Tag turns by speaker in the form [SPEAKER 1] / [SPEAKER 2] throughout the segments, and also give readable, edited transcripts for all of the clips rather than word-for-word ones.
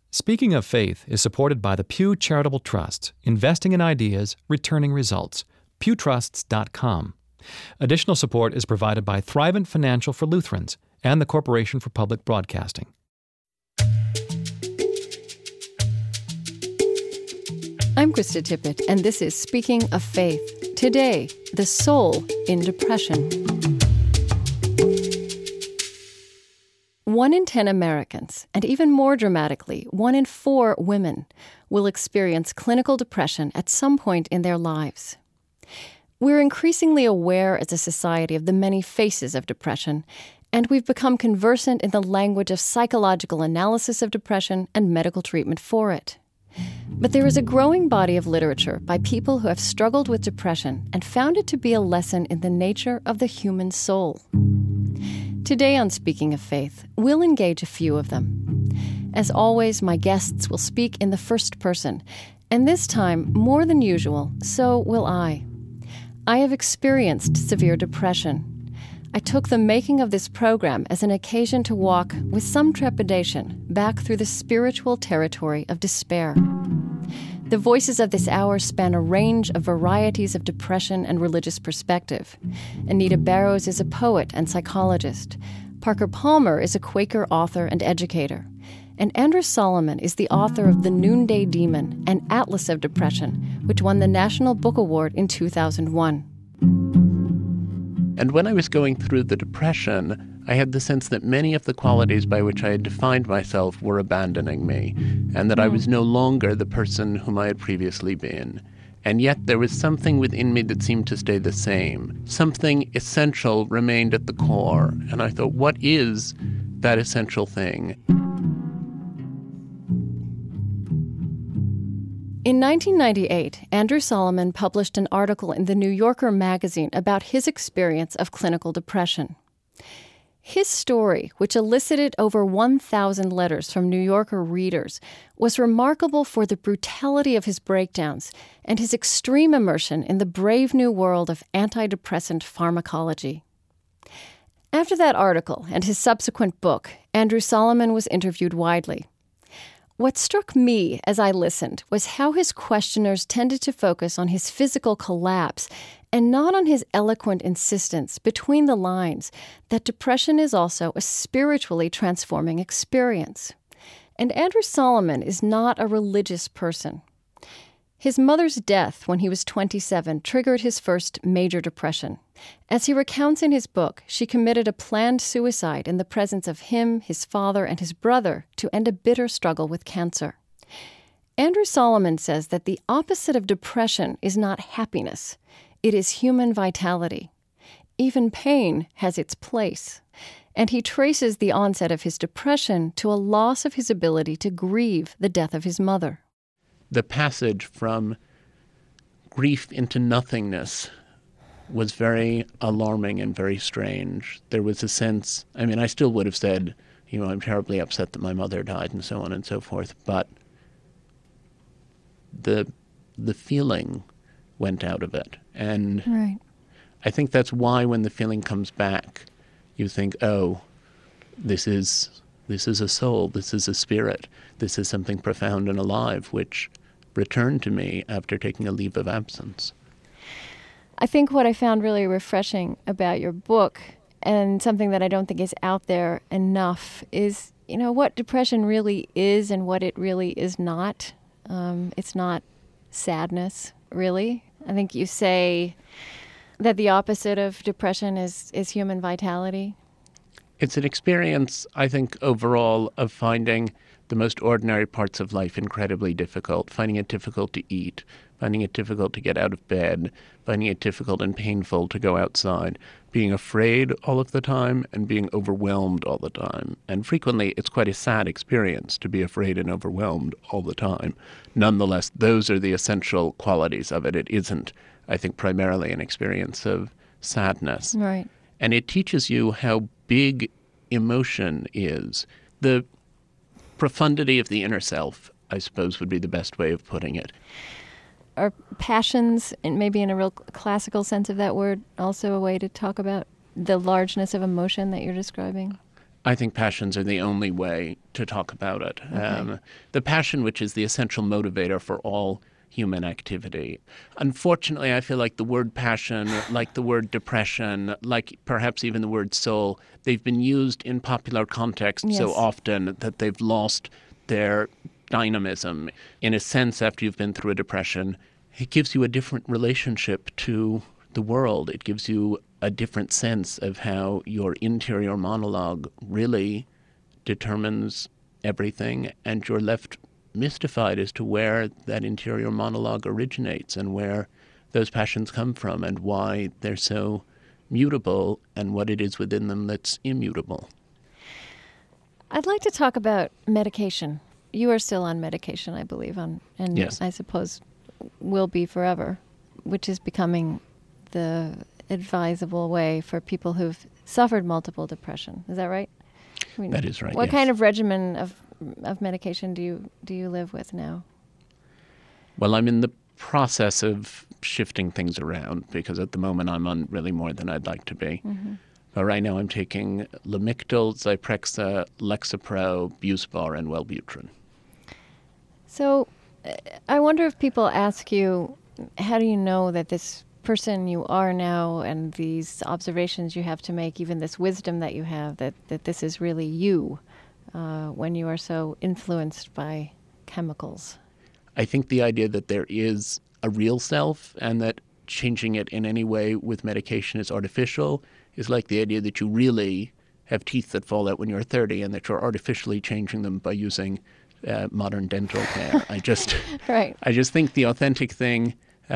[SPEAKER 1] Speaking of Faith is supported by the Pew Charitable Trust, investing in ideas, returning results. pewtrusts.com. Additional support is provided by Thrivent Financial for Lutherans and the Corporation for Public Broadcasting.
[SPEAKER 2] I'm Krista Tippett, and this is Speaking of Faith. Today, the soul in depression. 1 in 10 Americans, and even more dramatically, 1 in 4 women, will experience clinical depression at some point in their lives. We're increasingly aware as a society of the many faces of depression, and we've become conversant in the language of psychological analysis of depression and medical treatment for it. But there is a growing body of literature by people who have struggled with depression and found it to be a lesson in the nature of the human soul. Today on Speaking of Faith, we'll engage a few of them. As always, my guests will speak in the first person, and this time, more than usual, so will I. I have experienced severe depression. I took the making of this program as an occasion to walk, with some trepidation, back through the spiritual territory of despair. The voices of this hour span a range of varieties of depression and religious perspective. Anita Barrows is a poet and psychologist. Parker Palmer is a Quaker author and educator. And Andrew Solomon is the author of The Noonday Demon, an Atlas of Depression, which won the National Book Award in 2001.
[SPEAKER 3] And when I was going through the depression, I had the sense that many of the qualities by which I had defined myself were abandoning me, and that I was no longer the person whom I had previously been. And yet there was something within me that seemed to stay the same. Something essential remained at the core. And I thought, what is that essential thing?
[SPEAKER 2] In 1998, Andrew Solomon published an article in The New Yorker magazine about his experience of clinical depression. His story, which elicited over 1,000 letters from New Yorker readers, was remarkable for the brutality of his breakdowns and his extreme immersion in the brave new world of antidepressant pharmacology. After that article and his subsequent book, Andrew Solomon was interviewed widely. What struck me as I listened was how his questioners tended to focus on his physical collapse and not on his eloquent insistence between the lines that depression is also a spiritually transforming experience. And Andrew Solomon is not a religious person. His mother's death when he was 27 triggered his first major depression. As he recounts in his book, she committed a planned suicide in the presence of him, his father, and his brother to end a bitter struggle with cancer. Andrew Solomon says that the opposite of depression is not happiness. It is human vitality. Even pain has its place. And he traces the onset of his depression to a loss of his ability to grieve the death of his mother.
[SPEAKER 3] The passage from grief into nothingness was very alarming and very strange. There was a sense, I still would have said, I'm terribly upset that my mother died and so on and so forth, but the feeling went out of it. And
[SPEAKER 2] right.
[SPEAKER 3] I think that's why when the feeling comes back, you think, oh, this is a soul, this is a spirit, this is something profound and alive, which returned to me after taking a leave of absence.
[SPEAKER 2] I think what I found really refreshing about your book, and something that I don't think is out there enough, is, what depression really is and what it really is not. It's not sadness, really. I think you say that the opposite of depression is human vitality.
[SPEAKER 3] It's an experience, I think, overall, of finding the most ordinary parts of life incredibly difficult, finding it difficult to eat, finding it difficult to get out of bed, finding it difficult and painful to go outside, being afraid all of the time and being overwhelmed all the time. And frequently, it's quite a sad experience to be afraid and overwhelmed all the time. Nonetheless, those are the essential qualities of it. It isn't, I think, primarily an experience of sadness.
[SPEAKER 2] Right.
[SPEAKER 3] And it teaches you how big emotion is. The profundity of the inner self, I suppose, would be the best way of putting it.
[SPEAKER 2] Are passions, and maybe in a real classical sense of that word, also a way to talk about the largeness of emotion that you're describing?
[SPEAKER 3] I think passions are the only way to talk about it.
[SPEAKER 2] Okay.
[SPEAKER 3] The passion, which is the essential motivator for all human activity. Unfortunately, I feel like the word passion, like the word depression, like perhaps even the word soul, they've been used in popular context so
[SPEAKER 2] Yes.
[SPEAKER 3] often that they've lost their dynamism. In a sense, after you've been through a depression, it gives you a different relationship to the world. It gives you a different sense of how your interior monologue really determines everything, and you're left mystified as to where that interior monologue originates and where those passions come from and why they're so mutable and what it is within them that's immutable.
[SPEAKER 2] I'd like to talk about medication. You are still on medication, I believe, and
[SPEAKER 3] Yes.
[SPEAKER 2] I suppose will be forever, which is becoming the advisable way for people who've suffered multiple depression. Is that right? I mean,
[SPEAKER 3] That is right,
[SPEAKER 2] What
[SPEAKER 3] yes.
[SPEAKER 2] kind of regimen of medication do you live with now?
[SPEAKER 3] Well, I'm in the process of shifting things around because at the moment I'm on really more than I'd like to be.
[SPEAKER 2] Mm-hmm.
[SPEAKER 3] But right now I'm taking Lamictal, Zyprexa, Lexapro, Buspar, and Wellbutrin.
[SPEAKER 2] So I wonder if people ask you, how do you know that this person you are now and these observations you have to make, even this wisdom that you have, that this is really you when you are so influenced by chemicals?
[SPEAKER 3] I think the idea that there is a real self and that changing it in any way with medication is artificial is like the idea that you really have teeth that fall out when you're 30 and that you're artificially changing them by using modern dental care.
[SPEAKER 2] Right.
[SPEAKER 3] I just think the authentic thing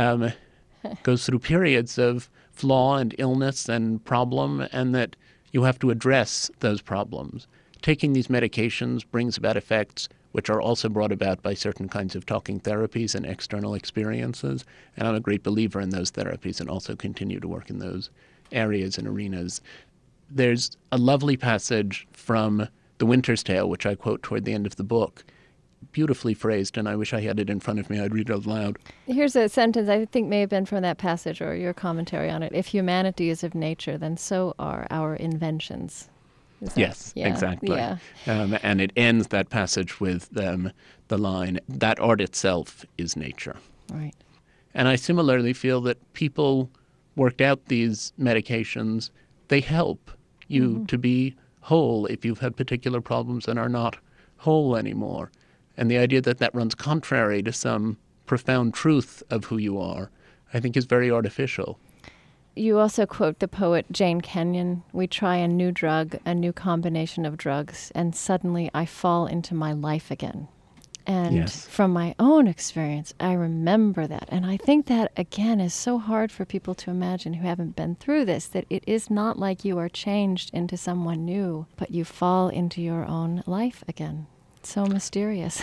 [SPEAKER 3] goes through periods of flaw and illness and problem, and that you have to address those problems. Taking these medications brings about effects which are also brought about by certain kinds of talking therapies and external experiences, and I'm a great believer in those therapies and also continue to work in those areas and arenas. There's a lovely passage from The Winter's Tale, which I quote toward the end of the book, beautifully phrased, and I wish I had it in front of me. I'd read it out loud.
[SPEAKER 2] Here's a sentence I think may have been from that passage or your commentary on it. If humanity is of nature, then so are our inventions.
[SPEAKER 3] Yes,
[SPEAKER 2] yeah,
[SPEAKER 3] exactly.
[SPEAKER 2] Yeah.
[SPEAKER 3] And it ends that passage with the line, that art itself is nature.
[SPEAKER 2] Right.
[SPEAKER 3] And I similarly feel that people worked out these medications, they help you to be whole if you've had particular problems and are not whole anymore. And the idea that that runs contrary to some profound truth of who you are, I think is very artificial.
[SPEAKER 2] You also quote the poet Jane Kenyon, "We try a new drug, a new combination of drugs, and suddenly I fall into my life again." And
[SPEAKER 3] Yes.
[SPEAKER 2] from my own experience, I remember that. And I think that, again, is so hard for people to imagine who haven't been through this, that it is not like you are changed into someone new, but you fall into your own life again. It's so mysterious.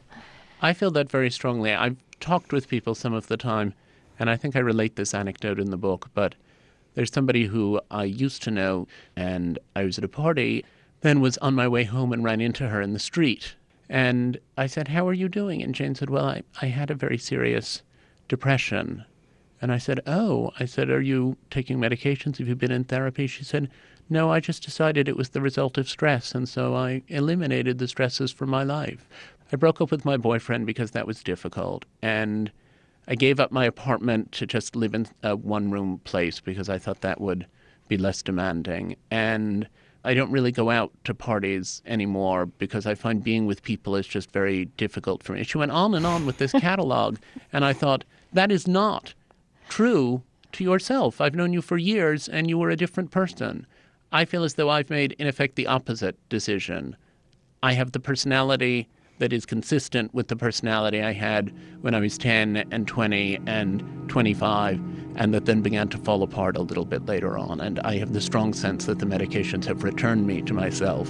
[SPEAKER 3] I feel that very strongly. I've talked with people some of the time, and I think I relate this anecdote in the book, but there's somebody who I used to know, and I was at a party, then was on my way home and ran into her in the street. And I said, "How are you doing?" And Jane said, "Well, I had a very serious depression." And I said, "Oh," I said, "Are you taking medications? Have you been in therapy?" She said, "No, I just decided it was the result of stress, and so I eliminated the stresses from my life. I broke up with my boyfriend because that was difficult, and I gave up my apartment to just live in a one-room place because I thought that would be less demanding. And I don't really go out to parties anymore because I find being with people is just very difficult for me." She went on and on with this catalog, and I thought, that is not true to yourself. I've known you for years, and you were a different person. I feel as though I've made, in effect, the opposite decision. I have the personality that is consistent with the personality I had when I was 10 and 20 and 25, and that then began to fall apart a little bit later on. And I have the strong sense that the medications have returned me to myself.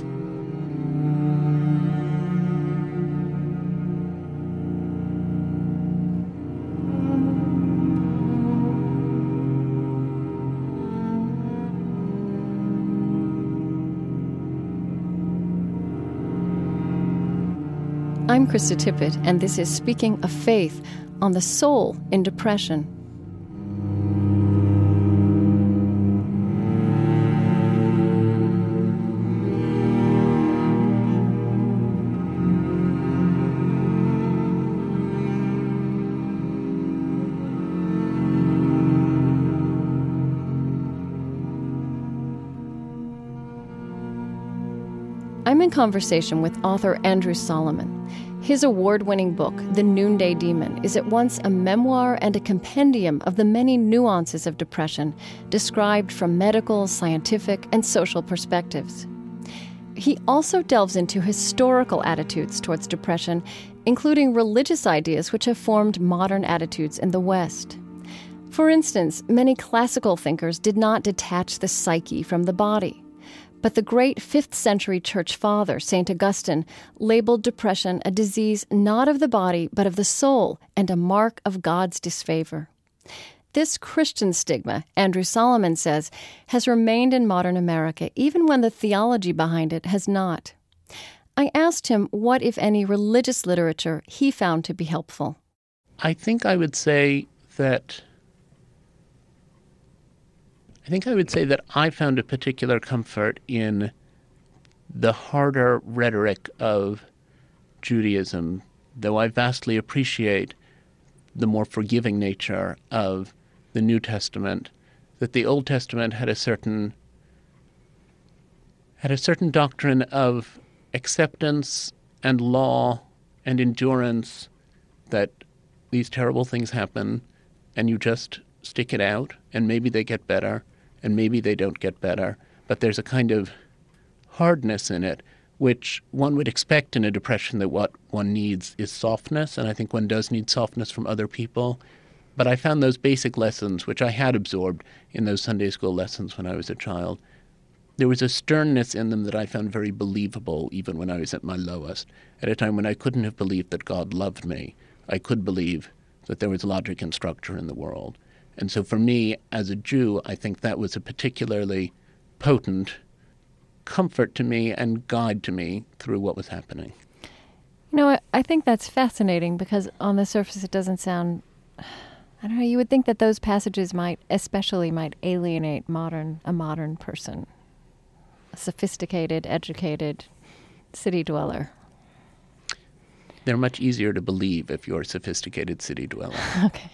[SPEAKER 2] I'm Krista Tippett, and this is Speaking of Faith on the Soul in Depression. I'm in conversation with author Andrew Solomon. His award-winning book, The Noonday Demon, is at once a memoir and a compendium of the many nuances of depression, described from medical, scientific, and social perspectives. He also delves into historical attitudes towards depression, including religious ideas which have formed modern attitudes in the West. For instance, many classical thinkers did not detach the psyche from the body. But the great 5th century church father, St. Augustine, labeled depression a disease not of the body, but of the soul, and a mark of God's disfavor. This Christian stigma, Andrew Solomon says, has remained in modern America, even when the theology behind it has not. I asked him what, if any, religious literature he found to be helpful.
[SPEAKER 3] I think I would say that I found a particular comfort in the harder rhetoric of Judaism, though I vastly appreciate the more forgiving nature of the New Testament, that the Old Testament had a certain doctrine of acceptance and law and endurance, that these terrible things happen and you just stick it out and maybe they get better. And maybe they don't get better, but there's a kind of hardness in it, which one would expect in a depression, that what one needs is softness, and I think one does need softness from other people. But I found those basic lessons, which I had absorbed in those Sunday school lessons when I was a child, there was a sternness in them that I found very believable, even when I was at my lowest. At a time when I couldn't have believed that God loved me, I could believe that there was logic and structure in the world. And so for me, as a Jew, I think that was a particularly potent comfort to me and guide to me through what was happening.
[SPEAKER 2] You know, I think that's fascinating because on the surface it doesn't sound, I don't know, you would think that those passages might alienate a modern person, a sophisticated, educated city dweller.
[SPEAKER 3] They're much easier to believe if you're a sophisticated city dweller.
[SPEAKER 2] Okay.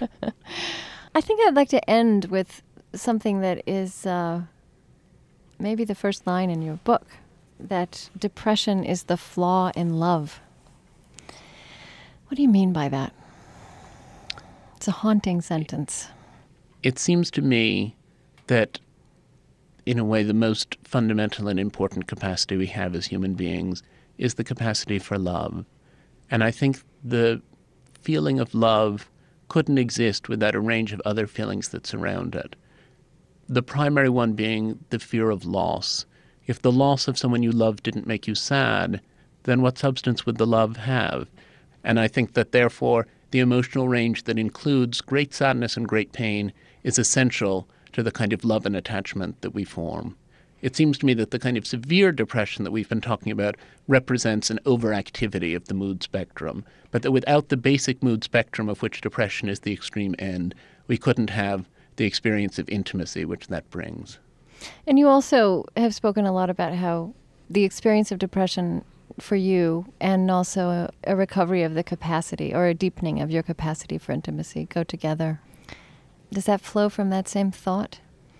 [SPEAKER 2] I think I'd like to end with something that is maybe the first line in your book, that depression is the flaw in love. What do you mean by that? It's a haunting sentence.
[SPEAKER 3] It seems to me that, in a way, the most fundamental and important capacity we have as human beings is the capacity for love. And I think the feeling of love couldn't exist without a range of other feelings that surround it. The primary one being the fear of loss. If the loss of someone you love didn't make you sad, then what substance would the love have? And I think that, therefore, the emotional range that includes great sadness and great pain is essential to the kind of love and attachment that we form. It seems to me that the kind of severe depression that we've been talking about represents an overactivity of the mood spectrum, but that without the basic mood spectrum of which depression is the extreme end, we couldn't have the experience of intimacy which that brings.
[SPEAKER 2] And you also have spoken a lot about how the experience of depression for you and also a recovery of the capacity or a deepening of your capacity for intimacy go together. Does that flow from that same thought?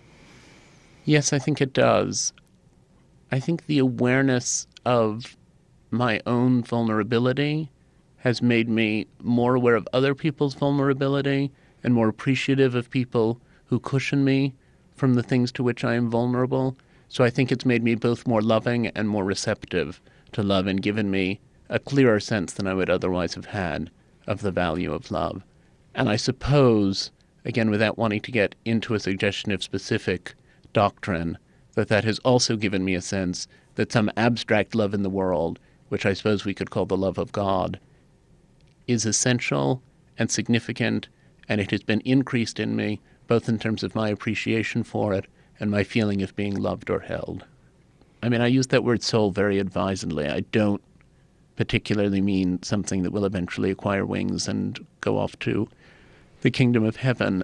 [SPEAKER 3] Yes, I think it does. I think the awareness of my own vulnerability has made me more aware of other people's vulnerability and more appreciative of people who cushion me from the things to which I am vulnerable. So I think it's made me both more loving and more receptive to love and given me a clearer sense than I would otherwise have had of the value of love. And I suppose, again, without wanting to get into a suggestion of specific doctrine, that has also given me a sense that some abstract love in the world, which I suppose we could call the love of God, is essential and significant, and it has been increased in me, both in terms of my appreciation for it and my feeling of being loved or held. I mean, I use that word soul very advisedly. I don't particularly mean something that will eventually acquire wings and go off to the kingdom of heaven.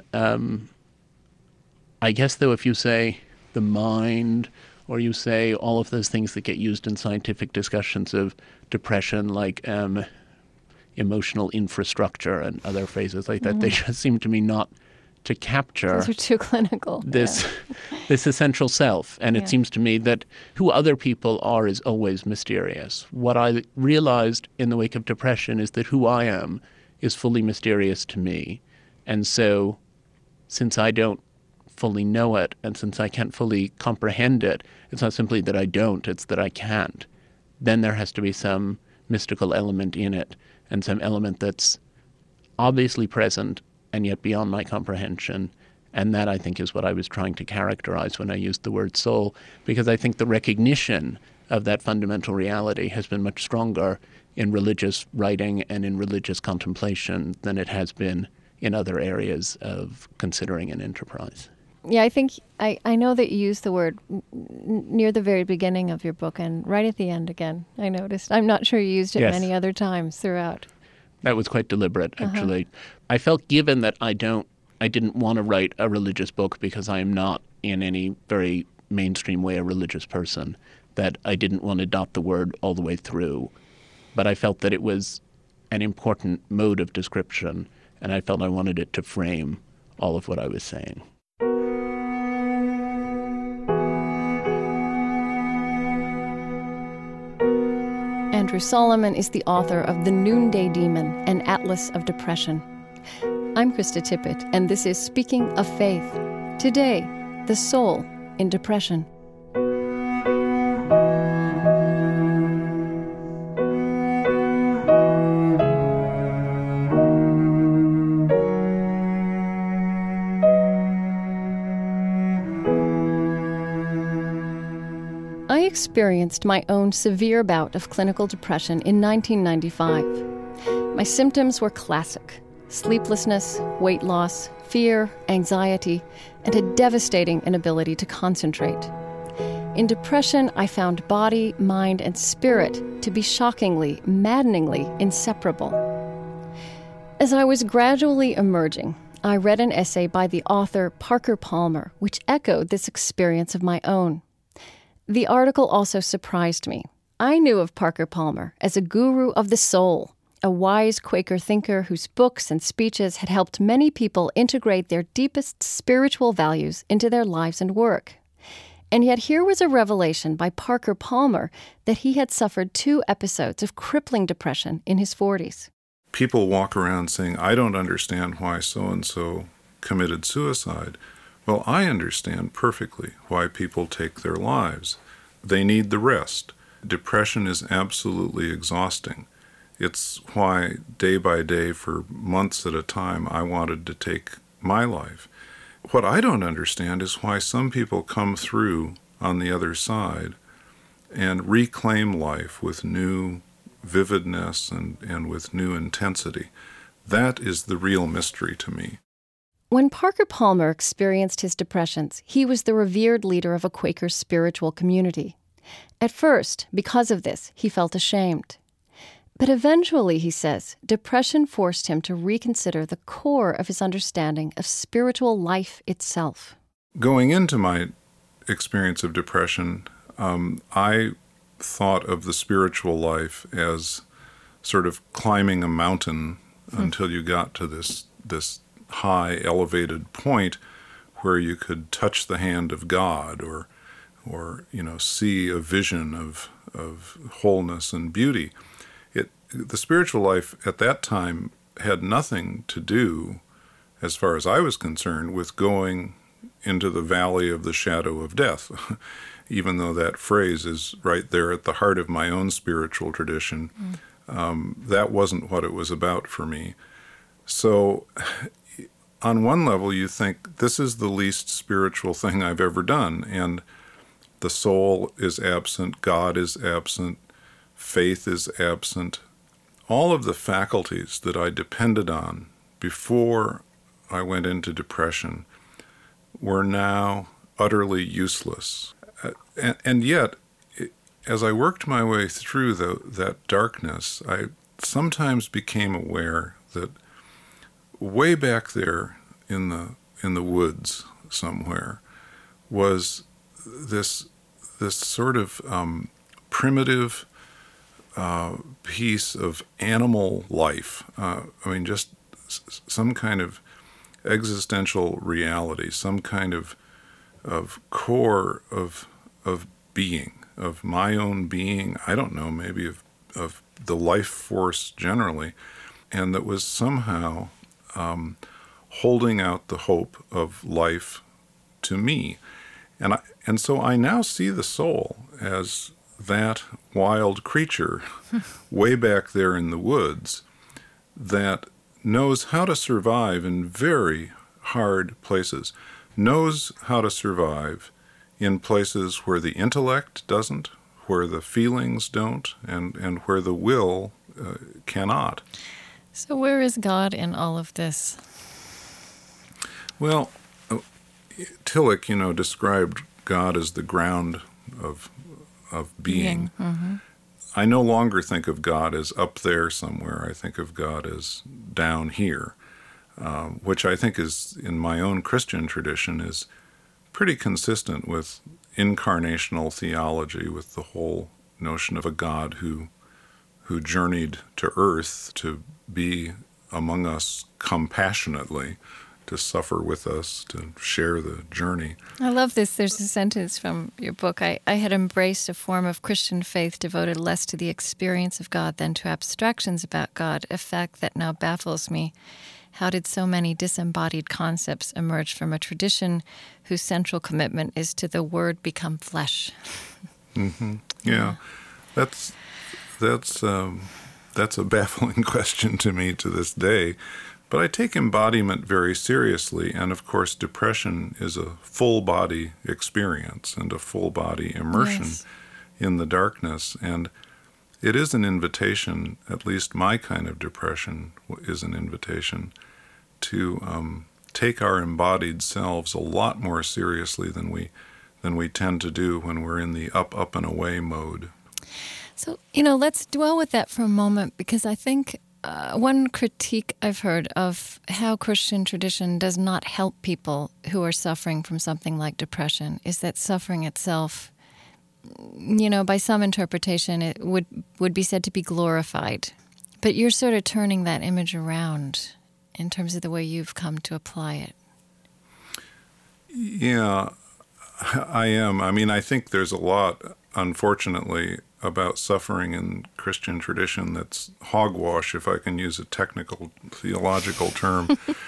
[SPEAKER 3] I guess, though, if you say the mind, or you say all of those things that get used in scientific discussions of depression, like emotional infrastructure and other phrases like that, they just seem to me not to capture
[SPEAKER 2] Those are too clinical.
[SPEAKER 3] this this essential self. And it seems to me that who other people are is always mysterious. What I realized in the wake of depression is that who I am is fully mysterious to me. And so since I don't fully know it, and since I can't fully comprehend it, it's not simply that I don't, it's that I can't. Then there has to be some mystical element in it, and some element that's obviously present and yet beyond my comprehension. And that, I think, is what I was trying to characterize when I used the word soul, because I think the recognition of that fundamental reality has been much stronger in religious writing and in religious contemplation than it has been in other areas of considering an enterprise.
[SPEAKER 2] Yeah, I think I know that you used the word near the very beginning of your book and right at the end again, I noticed. I'm not sure you used it many other times throughout.
[SPEAKER 3] That was quite deliberate, actually. I felt, given that I didn't want to write a religious book because I am not in any very mainstream way a religious person, that I didn't want to dot the word all the way through. But I felt that it was an important mode of description, and I felt I wanted it to frame all of what I was saying.
[SPEAKER 2] Andrew Solomon is the author of The Noonday Demon, an Atlas of Depression. I'm Krista Tippett, and this is Speaking of Faith. Today, the soul in depression. I experienced my own severe bout of clinical depression in 1995. My symptoms were classic: sleeplessness, weight loss, fear, anxiety, and a devastating inability to concentrate. In depression, I found body, mind, and spirit to be shockingly, maddeningly inseparable. As I was gradually emerging, I read an essay by the author Parker Palmer, which echoed this experience of my own. The article also surprised me. I knew of Parker Palmer as a guru of the soul, a wise Quaker thinker whose books and speeches had helped many people integrate their deepest spiritual values into their lives and work. And yet here was a revelation by Parker Palmer that he had suffered 2 episodes of crippling depression in his 40s.
[SPEAKER 4] People walk around saying, I don't understand why so-and-so committed suicide. Well, I understand perfectly why people take their lives. They need the rest. Depression is absolutely exhausting. It's why day by day for months at a time I wanted to take my life. What I don't understand is why some people come through on the other side and reclaim life with new vividness and with new intensity. That is the real mystery to me.
[SPEAKER 2] When Parker Palmer experienced his depressions, he was the revered leader of a Quaker spiritual community. At first, because of this, he felt ashamed. But eventually, he says, depression forced him to reconsider the core of his understanding of spiritual life itself.
[SPEAKER 4] Going into my experience of depression, I thought of the spiritual life as sort of climbing a mountain until you got to this high elevated point where you could touch the hand of God or see a vision of wholeness and beauty. The spiritual life at that time had nothing to do, as far as I was concerned, with going into the valley of the shadow of death, even though that phrase is right there at the heart of my own spiritual tradition. That wasn't what it was about for me. So on one level, you think, this is the least spiritual thing I've ever done, and the soul is absent, God is absent, faith is absent. All of the faculties that I depended on before I went into depression were now utterly useless. And yet, as I worked my way through that darkness, I sometimes became aware that way back there in the woods somewhere was this sort of primitive piece of animal life. Just some kind of existential reality, some kind of core of being, of my own being, I don't know, maybe of the life force generally, and that was somehow holding out the hope of life to me. And so I now see the soul as that wild creature way back there in the woods that knows how to survive in very hard places, knows how to survive in places where the intellect doesn't, where the feelings don't, and where the will cannot.
[SPEAKER 2] So where is God in all of this?
[SPEAKER 4] Well, Tillich, described God as the ground of being.
[SPEAKER 2] Mm-hmm.
[SPEAKER 4] I no longer think of God as up there somewhere. I think of God as down here, which I think is, in my own Christian tradition, is pretty consistent with incarnational theology, with the whole notion of a God who journeyed to earth to be among us compassionately, to suffer with us, to share the journey.
[SPEAKER 2] I love this. There's a sentence from your book. I had embraced a form of Christian faith devoted less to the experience of God than to abstractions about God, a fact that now baffles me. How did so many disembodied concepts emerge from a tradition whose central commitment is to the Word become flesh?
[SPEAKER 4] Mm-hmm. Yeah, that's a baffling question to me to this day. But I take embodiment very seriously, and of course depression is a full-body experience and a full-body immersion in the darkness. And it is an invitation, at least my kind of depression is an invitation, to take our embodied selves a lot more seriously than we tend to do when we're in the up and away mode.
[SPEAKER 2] So, let's dwell with that for a moment, because I think one critique I've heard of how Christian tradition does not help people who are suffering from something like depression is that suffering itself, by some interpretation, it would be said to be glorified. But you're sort of turning that image around in terms of the way you've come to apply it.
[SPEAKER 4] Yeah, I am. I mean, I think there's a lot, unfortunately, about suffering in Christian tradition that's hogwash, if I can use a technical theological term.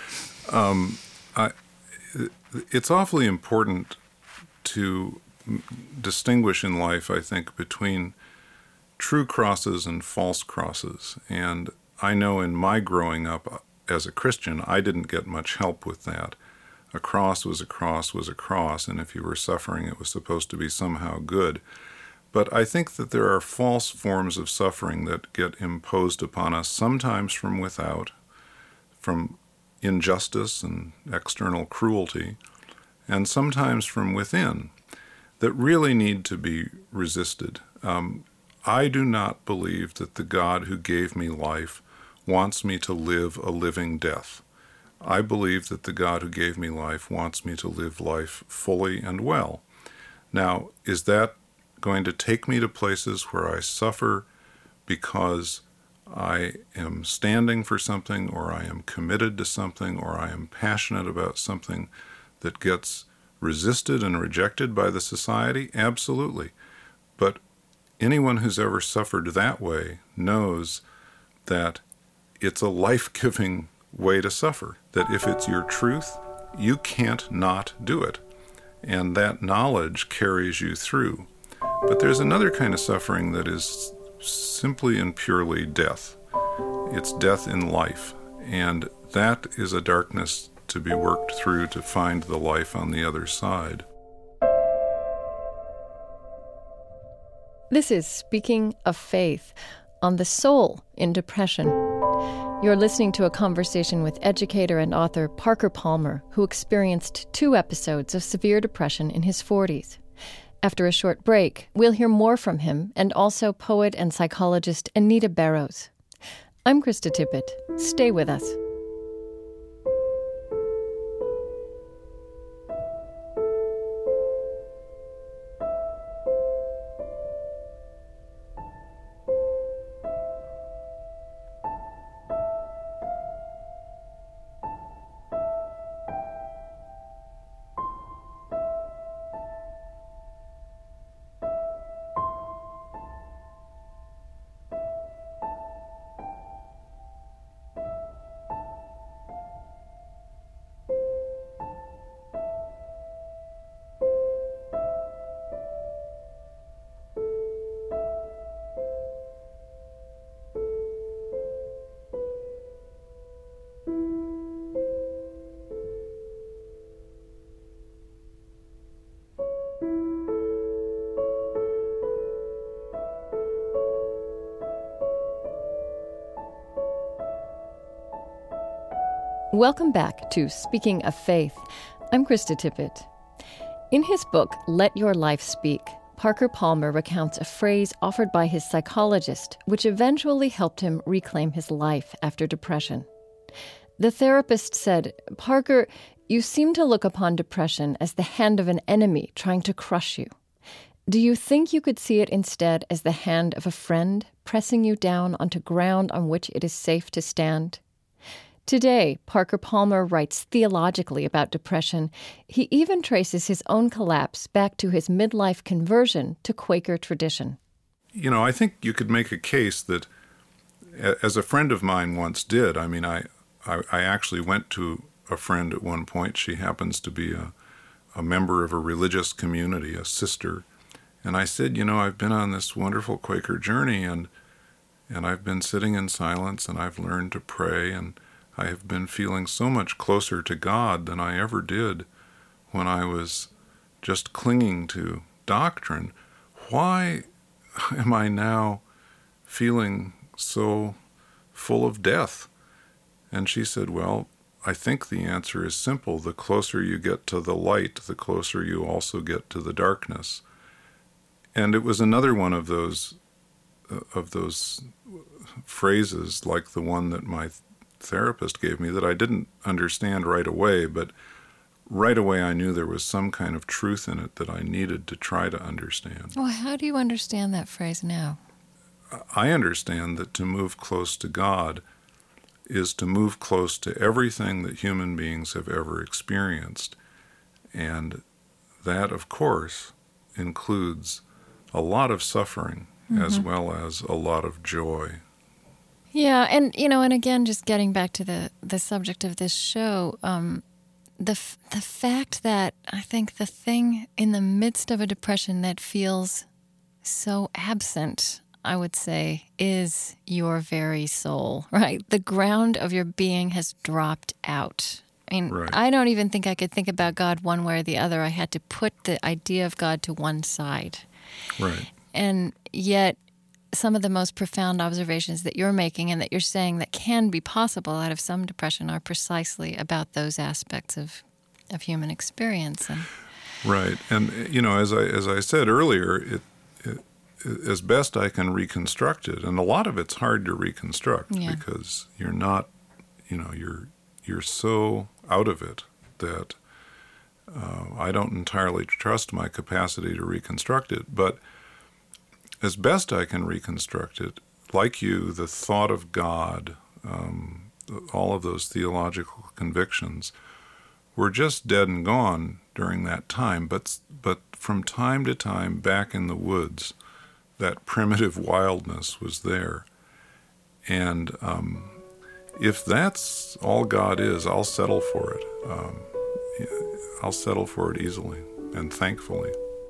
[SPEAKER 4] It's awfully important to distinguish in life, I think, between true crosses and false crosses. And I know in my growing up as a Christian, I didn't get much help with that. A cross was a cross was a cross, and if you were suffering, it was supposed to be somehow good. But I think that there are false forms of suffering that get imposed upon us, sometimes from without, from injustice and external cruelty, and sometimes from within, that really need to be resisted. I do not believe that the God who gave me life wants me to live a living death. I believe that the God who gave me life wants me to live life fully and well. Now, is that going to take me to places where I suffer because I am standing for something, or I am committed to something, or I am passionate about something that gets resisted and rejected by the society? Absolutely. But anyone who's ever suffered that way knows that it's a life-giving way to suffer, that if it's your truth, you can't not do it. And that knowledge carries you through. But there's another kind of suffering that is simply and purely death. It's death in life. And that is a darkness to be worked through to find the life on the other side.
[SPEAKER 2] This is Speaking of Faith on the soul in depression. You're listening to a conversation with educator and author Parker Palmer, who experienced 2 episodes of severe depression in his 40s. After a short break, we'll hear more from him and also poet and psychologist Anita Barrows. I'm Krista Tippett. Stay with us. Welcome back to Speaking of Faith. I'm Krista Tippett. In his book, Let Your Life Speak, Parker Palmer recounts a phrase offered by his psychologist, which eventually helped him reclaim his life after depression. The therapist said, "Parker, you seem to look upon depression as the hand of an enemy trying to crush you. Do you think you could see it instead as the hand of a friend pressing you down onto ground on which it is safe to stand?" Today, Parker Palmer writes theologically about depression. He even traces his own collapse back to his midlife conversion to Quaker tradition.
[SPEAKER 4] You know, I think you could make a case that, as a friend of mine once did, I mean, I actually went to a friend at one point. She happens to be a member of a religious community, a sister. And I said, you know, I've been on this wonderful Quaker journey, and I've been sitting in silence, and I've learned to pray, and I have been feeling so much closer to God than I ever did when I was just clinging to doctrine. Why am I now feeling so full of death? And she said, well, I think the answer is simple. The closer you get to the light, the closer you also get to the darkness. And it was another one of those phrases, like the one that my therapist gave me, that I didn't understand right away, but right away I knew there was some kind of truth in it that I needed to try to understand.
[SPEAKER 2] Well, how do you understand that phrase now?
[SPEAKER 4] I understand that to move close to God is to move close to everything that human beings have ever experienced. And that, of course, includes a lot of suffering as well as a lot of joy.
[SPEAKER 2] Yeah, and and again, just getting back to the subject of this show, the fact that I think the thing in the midst of a depression that feels so absent, I would say, is your very soul, right? The ground of your being has dropped out. I mean, right. I don't even think I could think about God one way or the other. I had to put the idea of God to one side.
[SPEAKER 4] Right.
[SPEAKER 2] And yet, some of the most profound observations that you're making and that you're saying that can be possible out of some depression are precisely about those aspects of human experience.
[SPEAKER 4] Right. And, as I said earlier, it as best I can reconstruct it, and a lot of it's hard to reconstruct because you're not, you're so out of it that I don't entirely trust my capacity to reconstruct it. But as best I can reconstruct it, like you, the thought of God, all of those theological convictions were just dead and gone during that time. But from time to time, back in the woods, that primitive wildness was there. And if that's all God is, I'll settle for it. I'll settle for it easily and thankfully.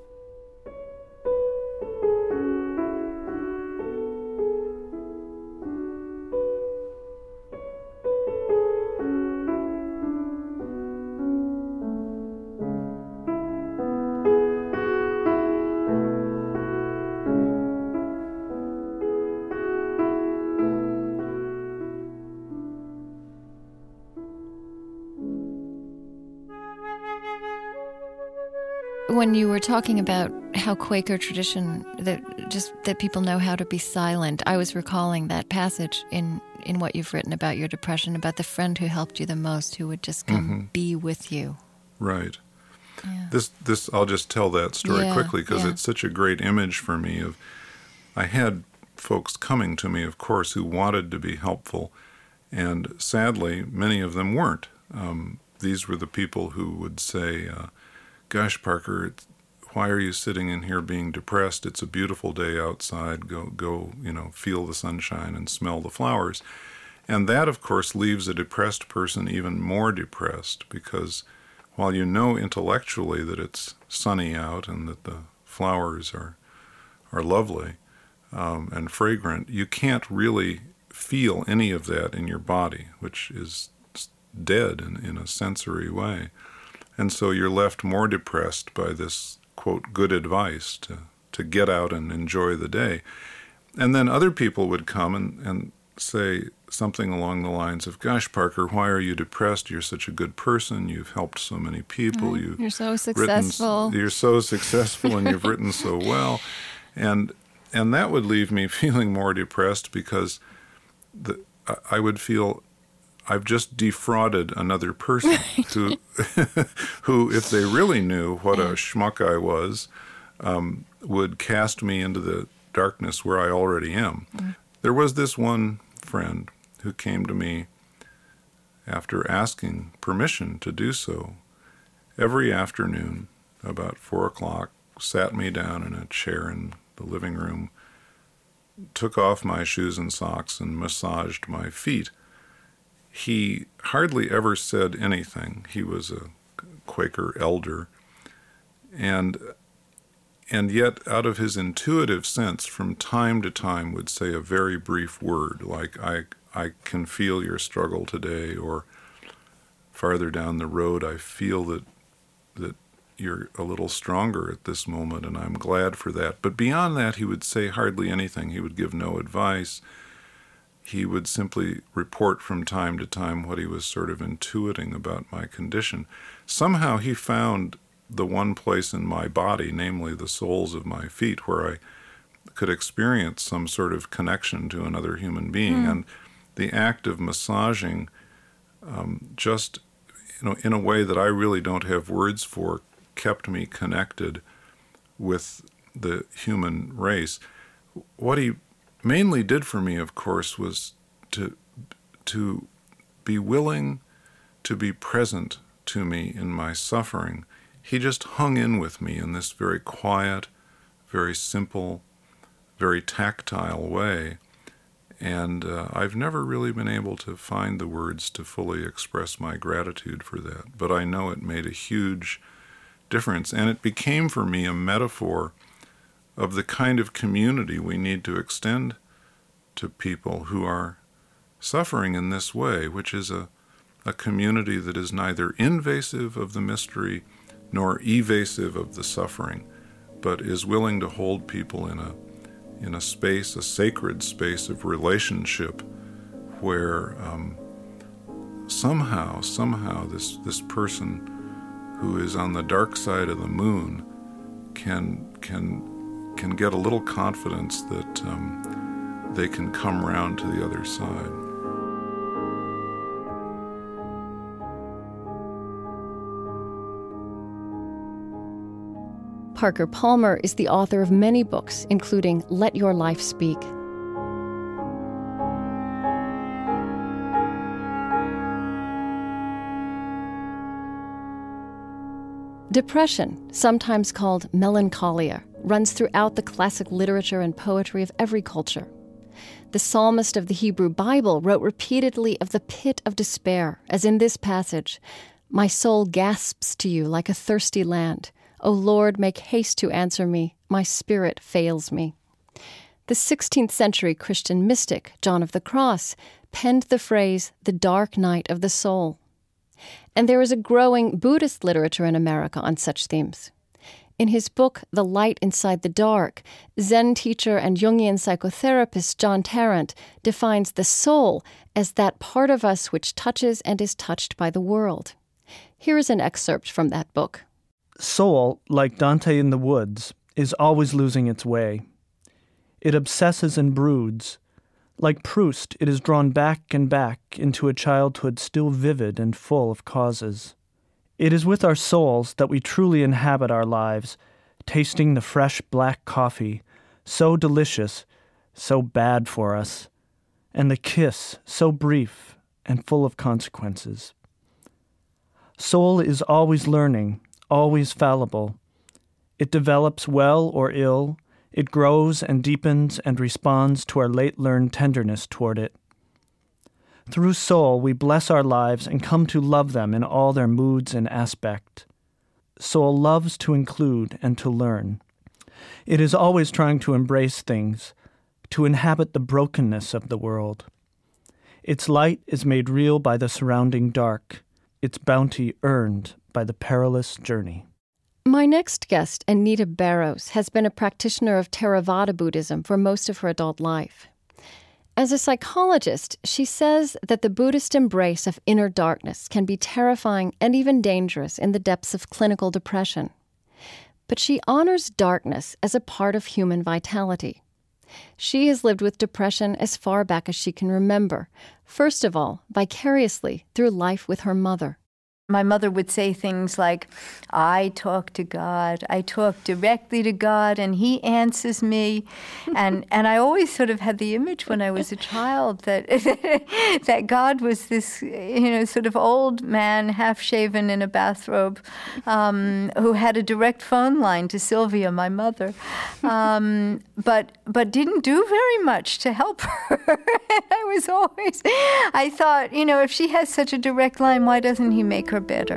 [SPEAKER 2] When you were talking about how Quaker tradition, that people know how to be silent, I was recalling that passage in what you've written about your depression, about the friend who helped you the most, who would just come be with you.
[SPEAKER 4] Right. Yeah. This I'll just tell that story quickly because it's such a great image for me. I had folks coming to me, of course, who wanted to be helpful, and sadly, many of them weren't. These were the people who would say, gosh, Parker, why are you sitting in here being depressed? It's a beautiful day outside. Go, feel the sunshine and smell the flowers. And that, of course, leaves a depressed person even more depressed because while you know intellectually that it's sunny out and that the flowers are lovely and fragrant, you can't really feel any of that in your body, which is dead in a sensory way. And so you're left more depressed by this, quote, good advice to get out and enjoy the day. And then other people would come and say something along the lines of, "Gosh, Parker, why are you depressed? You're such a good person. You've helped so many people.
[SPEAKER 2] You're so successful.
[SPEAKER 4] You're so successful, and you've written so well." And that would leave me feeling more depressed, because I would feel I've just defrauded another person who, if they really knew what a schmuck I was, would cast me into the darkness where I already am. There was this one friend who came to me after asking permission to do so every afternoon about 4 o'clock, sat me down in a chair in the living room, took off my shoes and socks, and massaged my feet. He hardly ever said anything. He was a Quaker elder, and yet out of his intuitive sense, from time to time would say a very brief word, like, I can feel your struggle today, or farther down the road, I feel that you're a little stronger at this moment, and I'm glad for that. But beyond that, he would say hardly anything. He would give no advice. He would simply report from time to time what he was sort of intuiting about my condition. Somehow he found the one place in my body, namely the soles of my feet, where I could experience some sort of connection to another human being. And the act of massaging, just, in a way that I really don't have words for, kept me connected with the human race. What he mainly did for me, of course, was to be willing to be present to me in my suffering. He just hung in with me in this very quiet, very simple, very tactile way. And I've never really been able to find the words to fully express my gratitude for that. But I know it made a huge difference. And it became for me a metaphor of the kind of community we need to extend to people who are suffering in this way, which is a community that is neither invasive of the mystery nor evasive of the suffering, but is willing to hold people in a space, a sacred space of relationship, where somehow this person who is on the dark side of the moon can get a little confidence that they can come round to the other side.
[SPEAKER 2] Parker Palmer is the author of many books, including Let Your Life Speak. Depression, sometimes called melancholia, runs throughout the classic literature and poetry of every culture. The psalmist of the Hebrew Bible wrote repeatedly of the pit of despair, as in this passage, "My soul gasps to you like a thirsty land. O Lord, make haste to answer me. My spirit fails me." The 16th century Christian mystic, John of the Cross, penned the phrase, "the dark night of the soul." And there is a growing Buddhist literature in America on such themes. In his book, The Light Inside the Dark, Zen teacher and Jungian psychotherapist John Tarrant defines the soul as that part of us which touches and is touched by the world. Here is an excerpt from that book.
[SPEAKER 5] Soul, like Dante in the woods, is always losing its way. It obsesses and broods. Like Proust, it is drawn back and back into a childhood still vivid and full of causes. It is with our souls that we truly inhabit our lives, tasting the fresh black coffee, so delicious, so bad for us, and the kiss, so brief and full of consequences. Soul is always learning, always fallible. It develops well or ill. It grows and deepens and responds to our late-learned tenderness toward it. Through soul, we bless our lives and come to love them in all their moods and aspect. Soul loves to include and to learn. It is always trying to embrace things, to inhabit the brokenness of the world. Its light is made real by the surrounding dark, its bounty earned by the perilous journey.
[SPEAKER 2] My next guest, Anita Barrows, has been a practitioner of Theravada Buddhism for most of her adult life. As a psychologist, she says that the Buddhist embrace of inner darkness can be terrifying and even dangerous in the depths of clinical depression. But she honors darkness as a part of human vitality. She has lived with depression as far back as she can remember, first of all, vicariously through life with her mother.
[SPEAKER 6] My mother would say things like, I talk to God, I talk directly to God, and He answers me. And I always sort of had the image when I was a child that that God was this, sort of old man, half-shaven in a bathrobe, who had a direct phone line to Sylvia, my mother, but didn't do very much to help her. I thought, if she has such a direct line, why doesn't He make her better?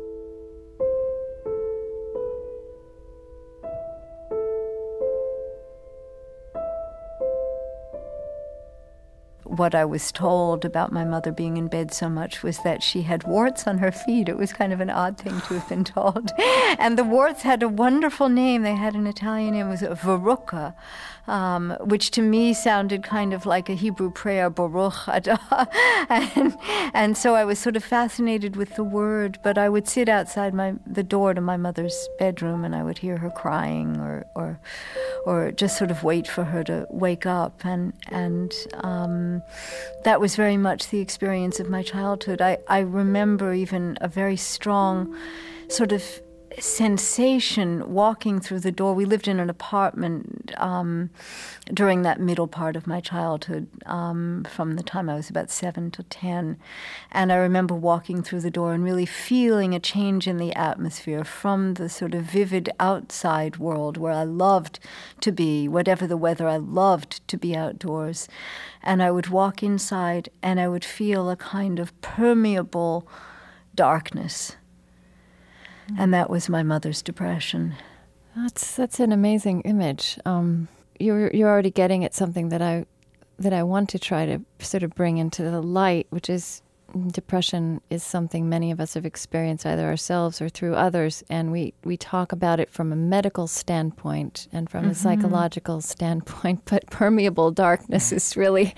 [SPEAKER 6] What I was told about my mother being in bed so much was that she had warts on her feet. It was kind of an odd thing to have been told. And the warts had a wonderful name. They had an Italian name. It was Verruca, which to me sounded kind of like a Hebrew prayer, Baruch Atah. And so I was sort of fascinated with the word, but I would sit outside the door to my mother's bedroom, and I would hear her crying or just sort of wait for her to wake up. And that was very much the experience of my childhood. I remember even a very strong sort of sensation walking through the door. We lived in an apartment during that middle part of my childhood, from the time I was about 7 to 10. And I remember walking through the door and really feeling a change in the atmosphere from the sort of vivid outside world where I loved to be, whatever the weather, I loved to be outdoors. And I would walk inside and I would feel a kind of permeable darkness. And that was my mother's depression.
[SPEAKER 2] That's an amazing image. You're already getting at something that I want to try to sort of bring into the light, which is depression is something many of us have experienced either ourselves or through others, and we talk about it from a medical standpoint and from a psychological standpoint. But permeable darkness is really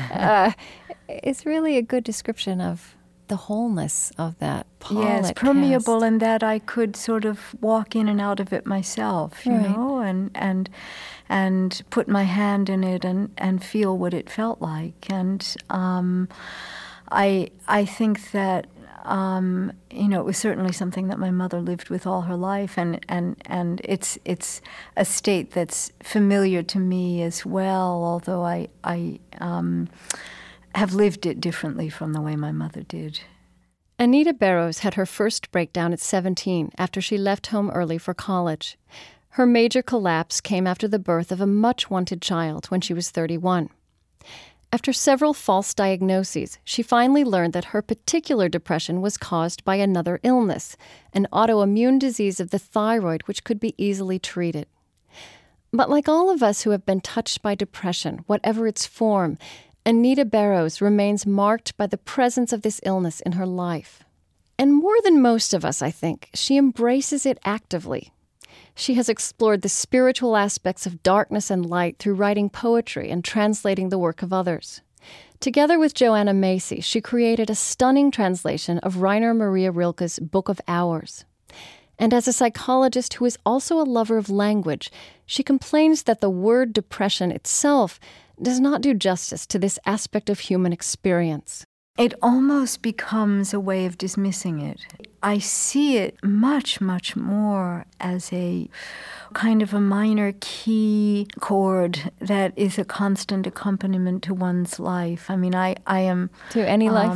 [SPEAKER 2] a good description of the wholeness of that.
[SPEAKER 6] Yes, permeable in that I could sort of walk in and out of it myself, you know, and put my hand in it and feel what it felt like. And I think that it was certainly something that my mother lived with all her life, and it's a state that's familiar to me as well, although I have lived it differently from the way my mother did.
[SPEAKER 2] Anita Barrows had her first breakdown at 17 after she left home early for college. Her major collapse came after the birth of a much-wanted child when she was 31. After several false diagnoses, she finally learned that her particular depression was caused by another illness, an autoimmune disease of the thyroid which could be easily treated. But like all of us who have been touched by depression, whatever its form, Anita Barrows remains marked by the presence of this illness in her life. And more than most of us, I think, she embraces it actively. She has explored the spiritual aspects of darkness and light through writing poetry and translating the work of others. Together with Joanna Macy, she created a stunning translation of Rainer Maria Rilke's Book of Hours. And as a psychologist who is also a lover of language, she complains that the word depression itself does not do justice to this aspect of human experience.
[SPEAKER 6] It almost becomes a way of dismissing it. I see it much, much more as a kind of a minor key chord that is a constant accompaniment to one's life. I mean, I am...
[SPEAKER 2] To any life?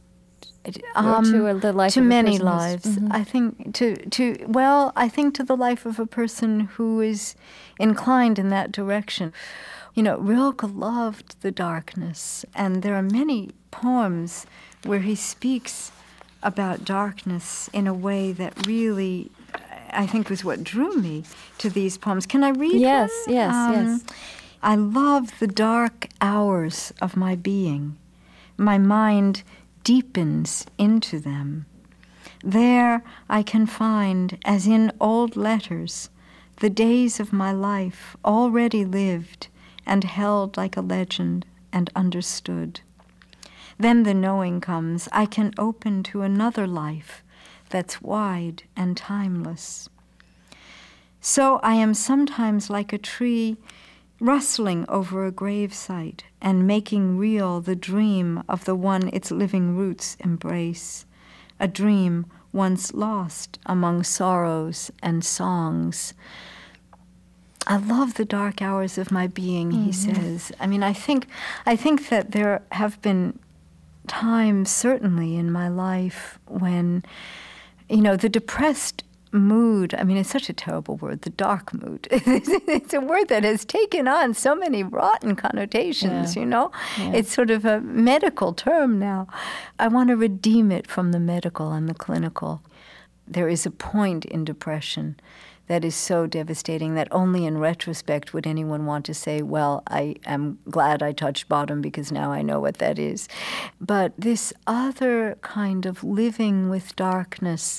[SPEAKER 2] To the life
[SPEAKER 6] to
[SPEAKER 2] of
[SPEAKER 6] many
[SPEAKER 2] a
[SPEAKER 6] lives.
[SPEAKER 2] Mm-hmm.
[SPEAKER 6] I think I think to the life of a person who is inclined in that direction. Rilke loved the darkness, and there are many poems where he speaks about darkness in a way that really, I think, was what drew me to these poems. Can I read
[SPEAKER 2] Yes,
[SPEAKER 6] one?
[SPEAKER 2] yes.
[SPEAKER 6] I love the dark hours of my being. My mind deepens into them. There I can find, as in old letters, the days of my life already lived and held like a legend. and understood. Then the knowing comes, I can open to another life that's wide and timeless. So I am sometimes like a tree rustling over a gravesite and making real the dream of the one its living roots embrace, a dream once lost among sorrows and songs. I love the dark hours of my being, he says. I mean, I think that there have been times, certainly in my life, when, the depressed mood, I mean, it's such a terrible word, the dark mood. It's a word that has taken on so many rotten connotations, Yeah. It's sort of a medical term now. I want to redeem it from the medical and the clinical. There is a point in depression that is so devastating that only in retrospect would anyone want to say, well, I am glad I touched bottom because now I know what that is. But this other kind of living with darkness,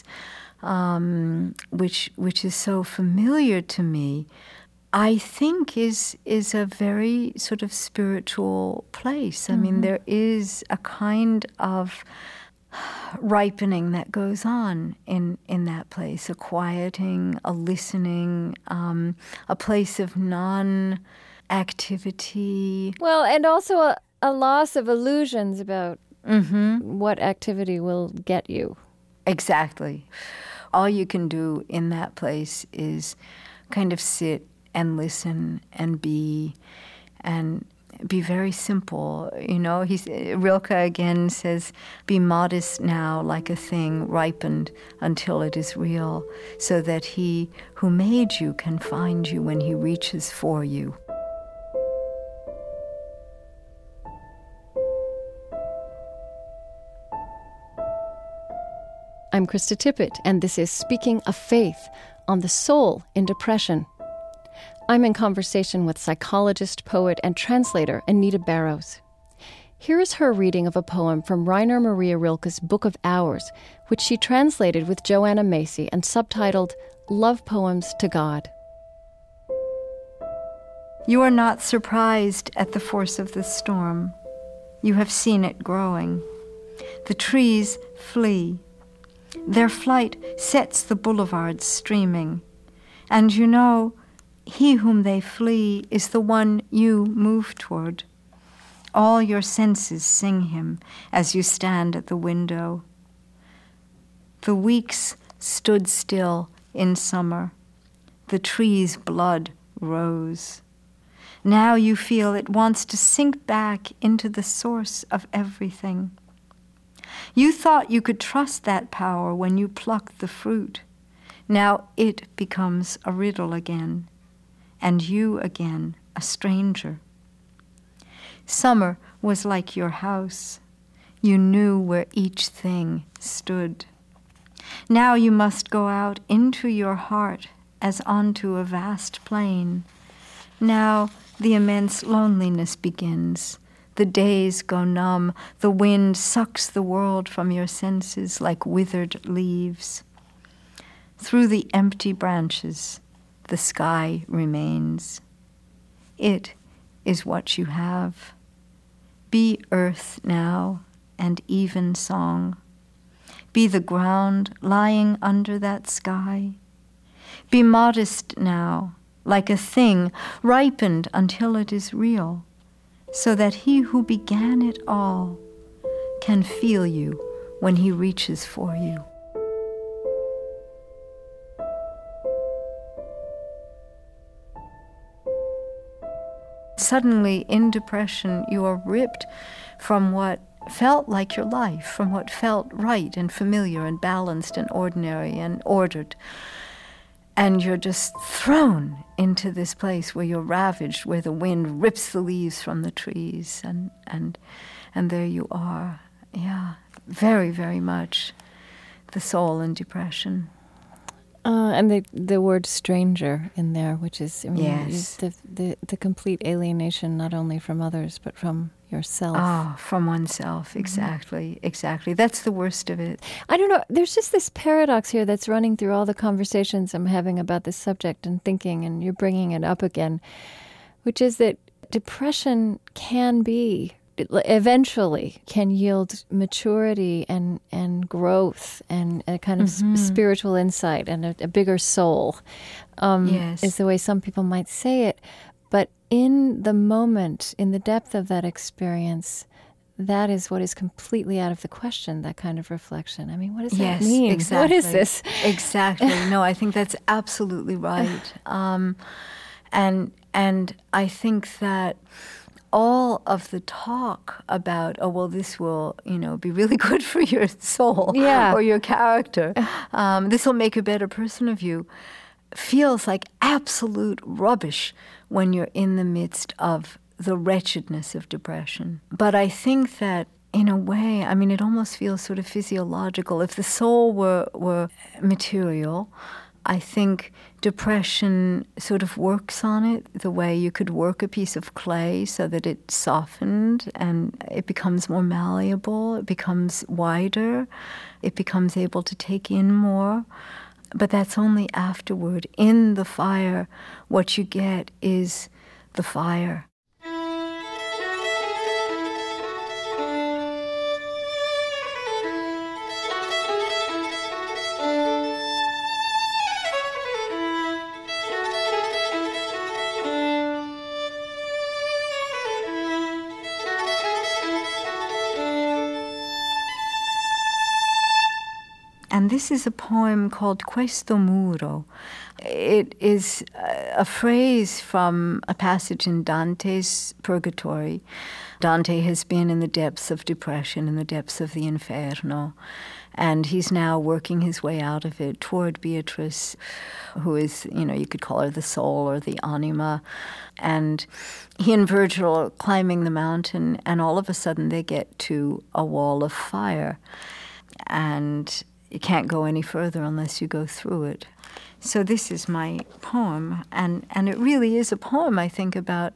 [SPEAKER 6] which is so familiar to me, I think is a very sort of spiritual place. I mean, there is a kind of ripening that goes on in that place, a quieting, a listening, a place of non-activity.
[SPEAKER 2] Well, and also a loss of illusions about what activity will get you.
[SPEAKER 6] Exactly. All you can do in that place is kind of sit and listen and be very simple. Rilke again says, be modest now like a thing ripened until it is real, so that he who made you can find you when he reaches for you.
[SPEAKER 2] I'm Krista Tippett, and this is Speaking of Faith on the Soul in Depression. I'm in conversation with psychologist, poet, and translator Anita Barrows. Here is her reading of a poem from Rainer Maria Rilke's Book of Hours, which she translated with Joanna Macy and subtitled Love Poems to God.
[SPEAKER 6] You are not surprised at the force of the storm. You have seen it growing. The trees flee. Their flight sets the boulevards streaming. And he whom they flee is the one you move toward. All your senses sing him as you stand at the window. The weeks stood still in summer. The tree's blood rose. Now you feel it wants to sink back into the source of everything. You thought you could trust that power when you plucked the fruit. Now it becomes a riddle again, and you again a stranger. Summer was like your house. You knew where each thing stood. Now you must go out into your heart as onto a vast plain. Now the immense loneliness begins. The days go numb. The wind sucks the world from your senses like withered leaves. Through the empty branches, the sky remains. It is what you have. Be earth now and even song. Be the ground lying under that sky. Be modest now, like a thing ripened until it is real, so that he who began it all can feel you when he reaches for you. Suddenly, in depression, you are ripped from what felt like your life, from what felt right and familiar and balanced and ordinary and ordered. And you're just thrown into this place where you're ravaged, where the wind rips the leaves from the trees, and there you are. Yeah, very, very much the soul in depression.
[SPEAKER 2] And the word stranger in there, which is
[SPEAKER 6] yes.
[SPEAKER 2] the complete alienation not only from others but from yourself.
[SPEAKER 6] From oneself, exactly, exactly. That's the worst of it.
[SPEAKER 2] I don't know, there's just this paradox here that's running through all the conversations I'm having about this subject and thinking, and you're bringing it up again, which is that depression eventually can yield maturity and growth and a kind of spiritual insight and a bigger soul,
[SPEAKER 6] Yes.
[SPEAKER 2] is the way some people might say it. But in the moment, in the depth of that experience, that is what is completely out of the question, that kind of reflection. I mean, what does that mean?
[SPEAKER 6] Exactly.
[SPEAKER 2] What is this?
[SPEAKER 6] Exactly. No, I think that's absolutely right. And I think that all of the talk about, oh, well, this will, be really good for your soul or your character. This will make a better person of you, feels like absolute rubbish when you're in the midst of the wretchedness of depression. But I think that in a way, I mean, it almost feels sort of physiological. If the soul were material, I think depression sort of works on it the way you could work a piece of clay so that it softened and it becomes more malleable, it becomes wider, it becomes able to take in more. But that's only afterward. In the fire, what you get is the fire. And this is a poem called Questo Muro. It is a phrase from a passage in Dante's Purgatory. Dante has been in the depths of depression, in the depths of the Inferno, and he's now working his way out of it toward Beatrice, who is, you could call her the soul or the anima. And he and Virgil are climbing the mountain, and all of a sudden they get to a wall of fire. And you can't go any further unless you go through it. So this is my poem, and it really is a poem, I think, about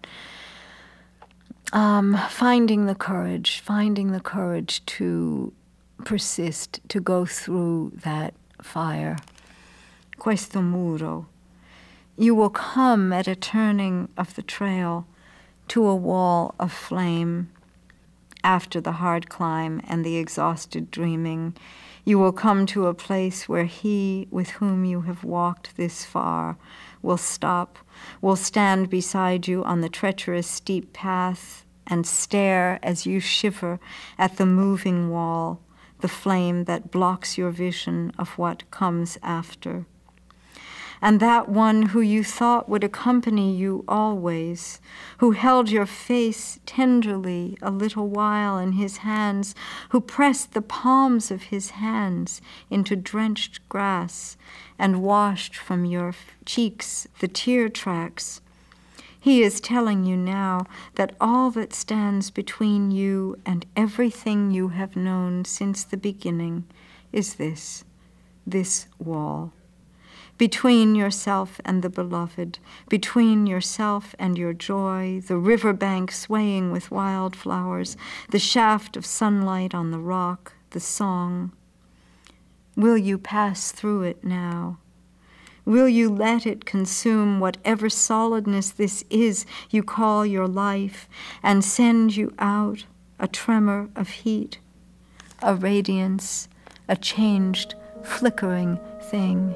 [SPEAKER 6] finding the courage to persist, to go through that fire. Questo muro. You will come at a turning of the trail to a wall of flame. After the hard climb and the exhausted dreaming, you will come to a place where he with whom you have walked this far will stop, will stand beside you on the treacherous steep path and stare as you shiver at the moving wall, the flame that blocks your vision of what comes after. And that one who you thought would accompany you always, who held your face tenderly a little while in his hands, who pressed the palms of his hands into drenched grass and washed from your cheeks the tear tracks, he is telling you now that all that stands between you and everything you have known since the beginning is this wall. Between yourself and the beloved, between yourself and your joy, the riverbank swaying with wildflowers, the shaft of sunlight on the rock, the song. Will you pass through it now? Will you let it consume whatever solidness this is you call your life and send you out a tremor of heat, a radiance, a changed, flickering thing?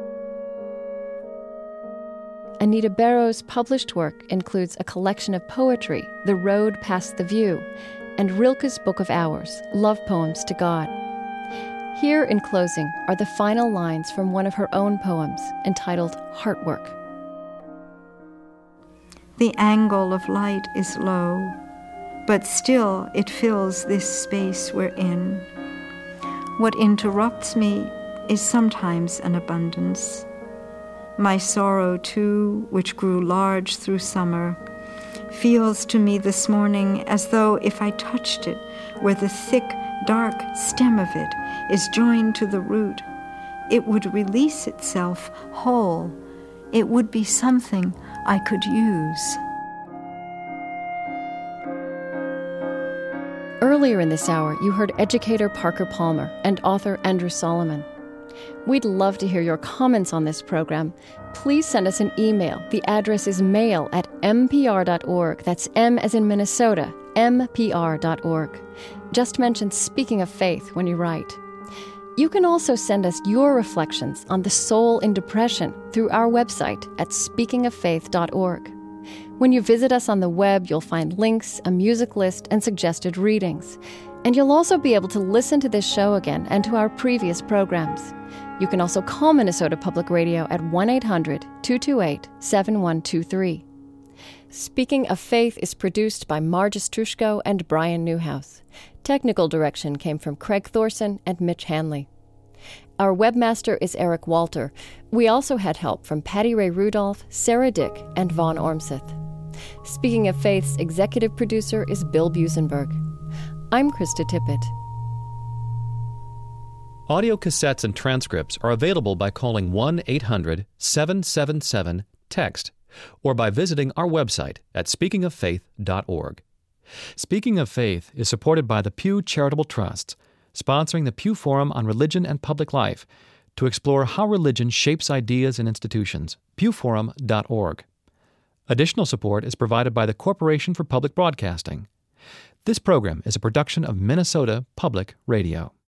[SPEAKER 2] Anita Barrows' published work includes a collection of poetry, The Road Past the View, and Rilke's Book of Hours, Love Poems to God. Here, in closing, are the final lines from one of her own poems, entitled Heartwork.
[SPEAKER 6] The angle of light is low, but still it fills this space we're in. What interrupts me is sometimes an abundance. My sorrow, too, which grew large through summer, feels to me this morning as though if I touched it where the thick, dark stem of it is joined to the root, it would release itself whole. It would be something I could use.
[SPEAKER 2] Earlier in this hour, you heard educator Parker Palmer and author Andrew Solomon. We'd love to hear your comments on this program. Please send us an email. The address is mail@mpr.org. That's M as in Minnesota, mpr.org. Just mention Speaking of Faith when you write. You can also send us your reflections on the soul in depression through our website at speakingoffaith.org. When you visit us on the web, you'll find links, a music list, and suggested readings. And you'll also be able to listen to this show again and to our previous programs. You can also call Minnesota Public Radio at 1-800-228-7123. Speaking of Faith is produced by Marge Strushko and Brian Newhouse. Technical direction came from Craig Thorson and Mitch Hanley. Our webmaster is Eric Walter. We also had help from Patty Ray Rudolph, Sarah Dick, and Vaughn Ormseth. Speaking of Faith's executive producer is Bill Busenberg. I'm Krista Tippett.
[SPEAKER 1] Audio cassettes and transcripts are available by calling 1-800-777-TEXT or by visiting our website at speakingoffaith.org. Speaking of Faith is supported by the Pew Charitable Trusts, sponsoring the Pew Forum on Religion and Public Life to explore how religion shapes ideas and institutions, pewforum.org. Additional support is provided by the Corporation for Public Broadcasting. This program is a production of Minnesota Public Radio.